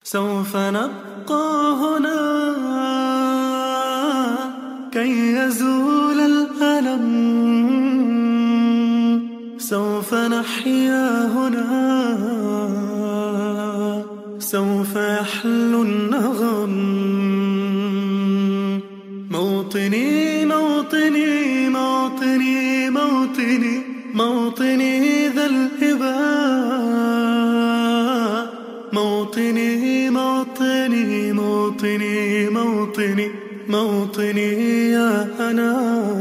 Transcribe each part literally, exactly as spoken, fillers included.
سوف نبقى هنا كي يزول الألم، سوف نحيا هنا، سوف يحلو النغم. موطني موطني موطني موطني موطني ذا الإباء، موطني موطني موطني موطني موطني يا أنا.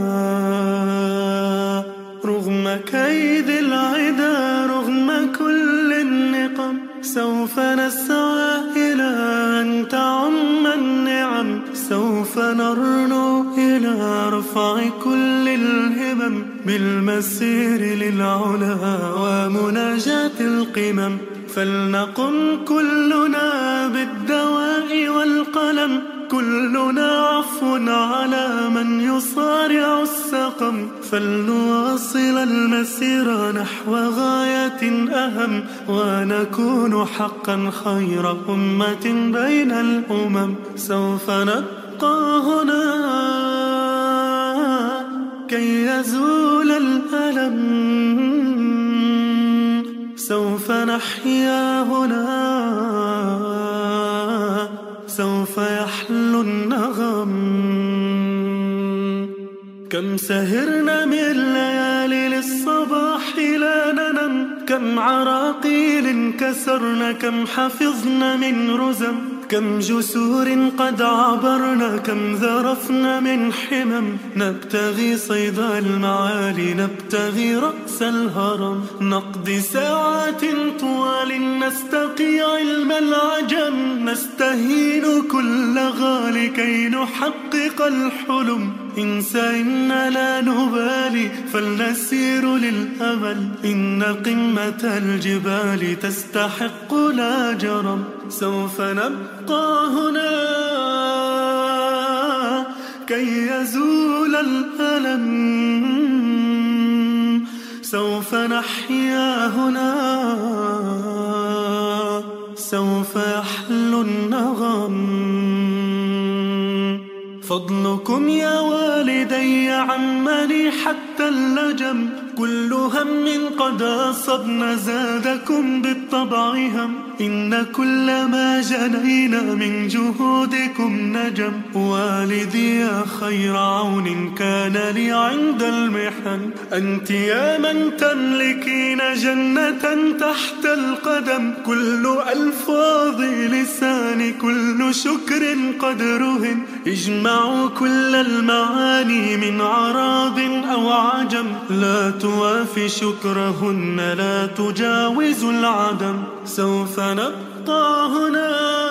رغم كيد العدا، رغم كل النقم، سوف نسعى إلى أن تعم النعم، سوف نرنو إلى رفع كل الهمم، بالمسير للعلا ومناجاة القمم. فلنقم كلنا بالدواء والقلم، كلنا عفو على من يصارع السقم. فلنواصل المسير نحو غاية أهم، ونكون حقا خير أمة بين الأمم. سوف نبقى هنا كي يزول الألم، سوف نحيا هنا، سوف يحلو النغم. كم سهرنا من ليالي للصباح لا ننم، كم عراقيل كسرنا، كم حفظنا من رزم، كم جسور قد عبرنا، كم ذرفنا من حمم. نبتغي صيد المعالي، نبتغي رأس الهرم، نقضي ساعات طوال نستقي علم العجم، نستهين كل غالي كي نحقق الحلم. إن سئمنا لا نبالي فلنسير للأمل، إن قمة الجبال تستحق لا جرم. سوف نبقى هنا كي يزول الألم، سوف نحيا هنا، سوف يحلو النغم. فضلكم يا والدي عمني حتى اللجم، كل هم قد أصبنا زادكم بالطبع هم، إن كل ما جنينا من جهودكم نجم. والدي يا خير عون كان لي عند المحن، أنت يا من تملكين جنة تحت القدم. كل ألفاظ لساني كل شكر قد رهن، اجمعوا كل المعاني من عراض أو عجم، لا توافي شكرهن لا تجاوز العدم. سوف نبقى هنا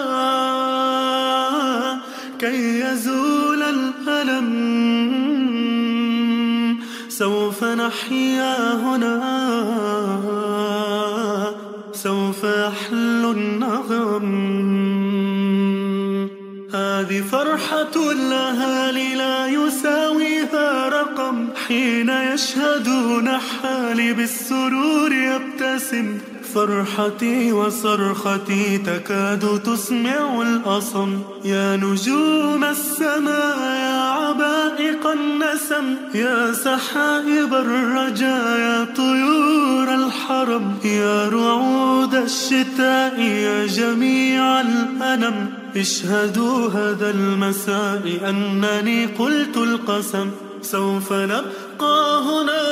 كي يزول الألم، سوف نحيا هنا، سوف يحلو النغم. هذه فرحة الأهالي لا يساويها رقم، حين يشهدون حالي بالسرور يبتسم. فرحتي وصرختي تكاد تسمع الأصم، يا نجوم السماء يا عبائق النسم، يا سحائب الرجاء يا طيور الحرم، يا رعود الشتاء يا جميع الأنم. اشهدوا هذا المساء أنني قلت القسم، سوف نبقى هنا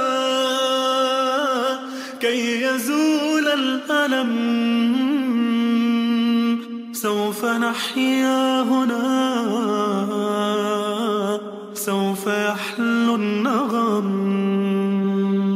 كي يزول الألم، سوف نحيا هنا،